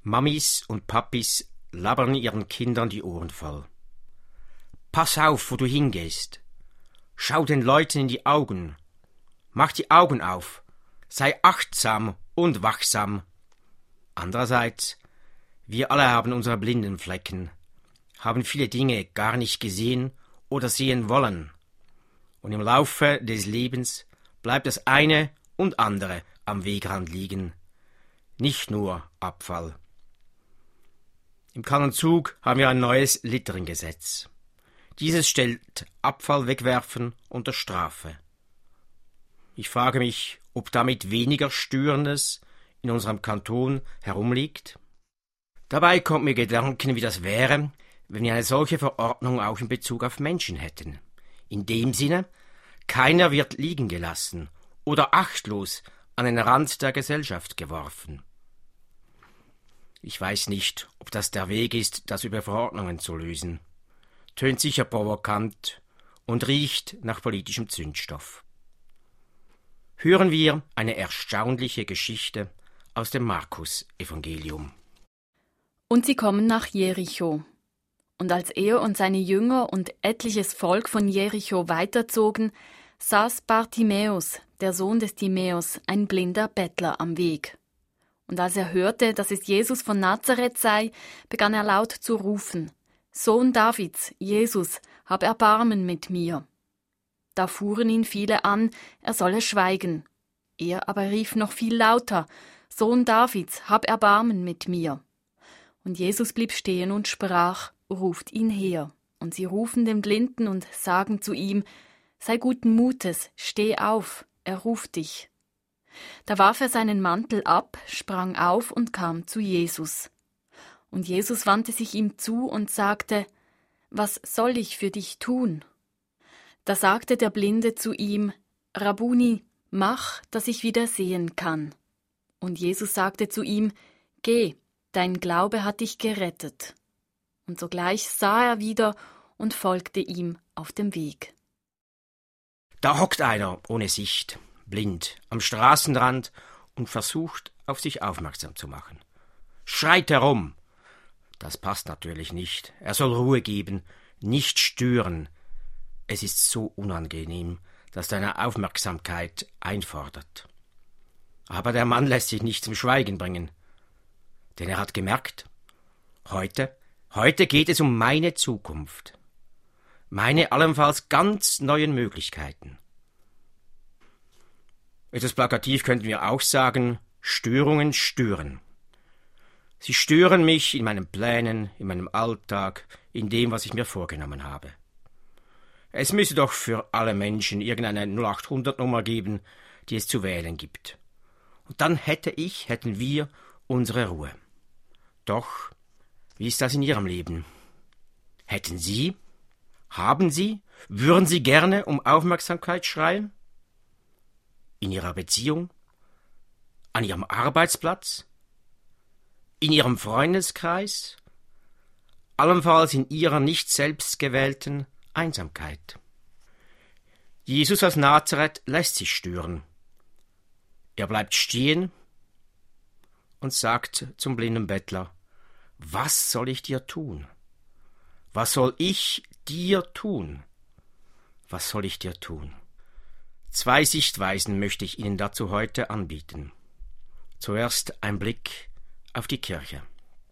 Mamis und Papis labern ihren Kindern die Ohren voll. Pass auf, wo du hingehst. Schau den Leuten in die Augen. Mach die Augen auf. Sei achtsam und wachsam. Andererseits, wir alle haben unsere blinden Flecken, haben viele Dinge gar nicht gesehen oder sehen wollen. Und im Laufe des Lebens bleibt das eine und andere am Wegrand liegen. Nicht nur Abfall. Im Kantonzug haben wir ein neues Littering-Gesetz. Dieses stellt Abfall wegwerfen unter Strafe. Ich frage mich, ob damit weniger Störendes in unserem Kanton herumliegt. Dabei kommt mir Gedanken, wie das wäre, wenn wir eine solche Verordnung auch in Bezug auf Menschen hätten. In dem Sinne, keiner wird liegen gelassen oder achtlos an den Rand der Gesellschaft geworfen. Ich weiß nicht, ob das der Weg ist, das über Verordnungen zu lösen. Tönt sicher provokant und riecht nach politischem Zündstoff. Hören wir eine erstaunliche Geschichte aus dem Markus-Evangelium. Und sie kommen nach Jericho. Und als er und seine Jünger und etliches Volk von Jericho weiterzogen, saß Bartimäus, der Sohn des Timäus, ein blinder Bettler am Weg. Und als er hörte, dass es Jesus von Nazareth sei, begann er laut zu rufen: Sohn Davids, Jesus, hab Erbarmen mit mir. Da fuhren ihn viele an, er solle schweigen. Er aber rief noch viel lauter: Sohn Davids, hab Erbarmen mit mir. Und Jesus blieb stehen und sprach: Ruft ihn her. Und sie rufen den Blinden und sagen zu ihm: Sei guten Mutes, steh auf, er ruft dich. Da warf er seinen Mantel ab, sprang auf und kam zu Jesus. Und Jesus wandte sich ihm zu und sagte: Was soll ich für dich tun? Da sagte der Blinde zu ihm: Rabbuni, mach, dass ich wieder sehen kann. Und Jesus sagte zu ihm: Geh, dein Glaube hat dich gerettet. Und sogleich sah er wieder und folgte ihm auf dem Weg. Da hockt einer ohne Sicht, blind, am Straßenrand und versucht, auf sich aufmerksam zu machen. Schreit herum. Das passt natürlich nicht. Er soll Ruhe geben, nicht stören. Es ist so unangenehm, dass deine Aufmerksamkeit einfordert. Aber der Mann lässt sich nicht zum Schweigen bringen. Denn er hat gemerkt, heute geht es um meine Zukunft. Meine allenfalls ganz neuen Möglichkeiten. Etwas plakativ könnten wir auch sagen: Störungen stören. Sie stören mich in meinen Plänen, in meinem Alltag, in dem, was ich mir vorgenommen habe. Es müsse doch für alle Menschen irgendeine 0800-Nummer geben, die es zu wählen gibt. Und dann hätten wir unsere Ruhe. Doch, wie ist das in Ihrem Leben? Hätten Sie? Haben Sie? Würden Sie gerne um Aufmerksamkeit schreien? In Ihrer Beziehung? An Ihrem Arbeitsplatz? In Ihrem Freundeskreis? Allenfalls in Ihrer nicht selbst gewählten Einsamkeit. Jesus aus Nazareth lässt sich stören. Er bleibt stehen und sagt zum blinden Bettler: Was soll ich dir tun? Was soll ich dir tun? Was soll ich dir tun? 2 Sichtweisen möchte ich Ihnen dazu heute anbieten. Zuerst ein Blick auf die Kirche.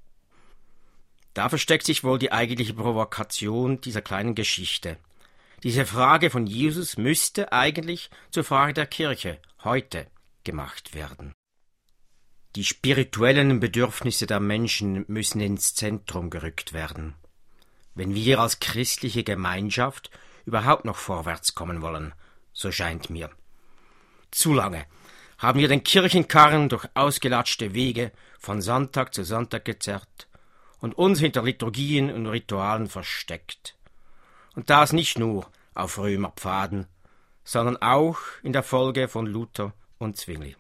Da versteckt sich wohl die eigentliche Provokation dieser kleinen Geschichte. Diese Frage von Jesus müsste eigentlich zur Frage der Kirche heute gemacht werden. Die spirituellen Bedürfnisse der Menschen müssen ins Zentrum gerückt werden, wenn wir als christliche Gemeinschaft überhaupt noch vorwärts kommen wollen, so scheint mir. Zu lange haben wir den Kirchenkarren durch ausgelatschte Wege von Sonntag zu Sonntag gezerrt und uns hinter Liturgien und Ritualen versteckt. Und das nicht nur auf Römerpfaden, sondern auch in der Folge von Luther und Zwingli.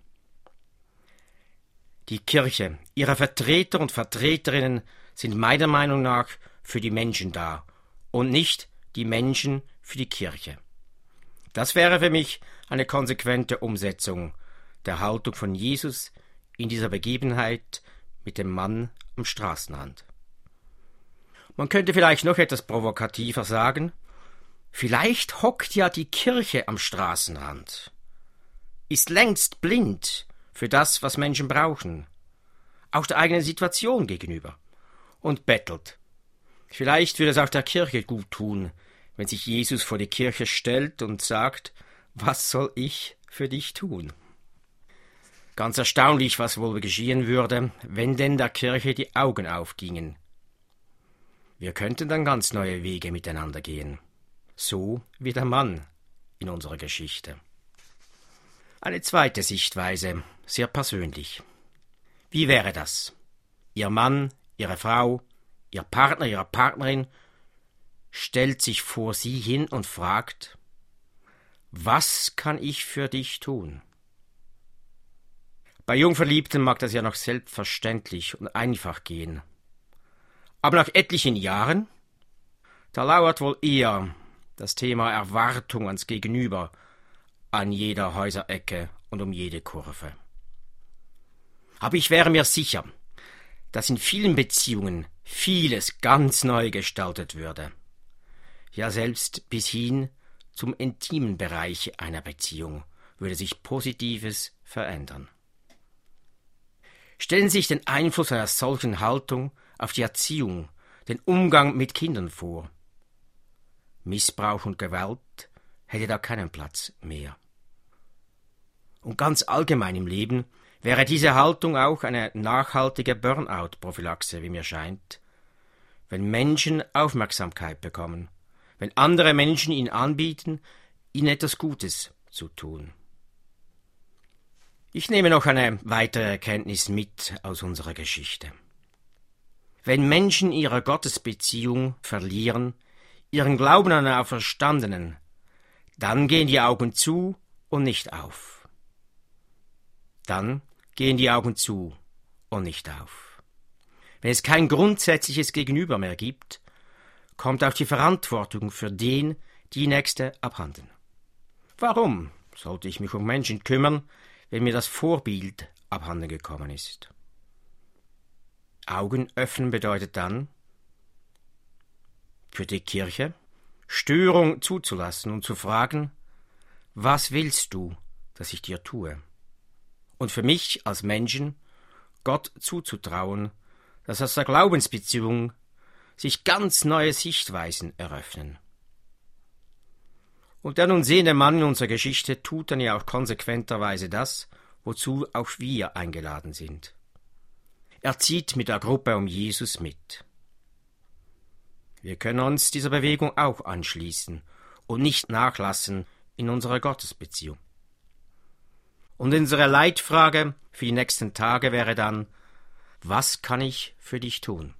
Die Kirche, ihre Vertreter und Vertreterinnen sind meiner Meinung nach für die Menschen da und nicht die Menschen für die Kirche. Das wäre für mich eine konsequente Umsetzung der Haltung von Jesus in dieser Begebenheit mit dem Mann am Straßenrand. Man könnte vielleicht noch etwas provokativer sagen, vielleicht hockt ja die Kirche am Straßenrand, ist längst blind für das, was Menschen brauchen, auch der eigenen Situation gegenüber, und bettelt. Vielleicht würde es auch der Kirche gut tun, wenn sich Jesus vor die Kirche stellt und sagt, was soll ich für dich tun? Ganz erstaunlich, was wohl geschehen würde, wenn denn der Kirche die Augen aufgingen. Wir könnten dann ganz neue Wege miteinander gehen, so wie der Mann in unserer Geschichte. Eine zweite Sichtweise, sehr persönlich. Wie wäre das? Ihr Mann, Ihre Frau, Ihr Partner, Ihre Partnerin stellt sich vor Sie hin und fragt, was kann ich für dich tun? Bei Jungverliebten mag das ja noch selbstverständlich und einfach gehen. Aber nach etlichen Jahren, da lauert wohl eher das Thema Erwartung ans Gegenüber an jeder Häuserecke und um jede Kurve. Aber ich wäre mir sicher, dass in vielen Beziehungen vieles ganz neu gestaltet würde. Ja, selbst bis hin zum intimen Bereich einer Beziehung würde sich Positives verändern. Stellen Sie sich den Einfluss einer solchen Haltung auf die Erziehung, den Umgang mit Kindern vor. Missbrauch und Gewalt hätte da keinen Platz mehr. Und ganz allgemein im Leben wäre diese Haltung auch eine nachhaltige Burnout-Prophylaxe, wie mir scheint, wenn Menschen Aufmerksamkeit bekommen, wenn andere Menschen ihnen anbieten, ihnen etwas Gutes zu tun. Ich nehme noch eine weitere Erkenntnis mit aus unserer Geschichte. Wenn Menschen ihre Gottesbeziehung verlieren, ihren Glauben an den Auferstandenen, dann gehen die Augen zu und nicht auf. Dann gehen die Augen zu und nicht auf. Wenn es kein grundsätzliches Gegenüber mehr gibt, kommt auch die Verantwortung für den, die Nächste abhanden. Warum sollte ich mich um Menschen kümmern, wenn mir das Vorbild abhanden gekommen ist? Augen öffnen bedeutet dann, für die Kirche Störung zuzulassen und zu fragen, was willst du, dass ich dir tue? Und für mich als Menschen Gott zuzutrauen, dass aus der Glaubensbeziehung sich ganz neue Sichtweisen eröffnen. Und der nun sehende Mann in unserer Geschichte tut dann ja auch konsequenterweise das, wozu auch wir eingeladen sind. Er zieht mit der Gruppe um Jesus mit. Wir können uns dieser Bewegung auch anschließen und nicht nachlassen in unserer Gottesbeziehung. Und unsere Leitfrage für die nächsten Tage wäre dann, was kann ich für dich tun?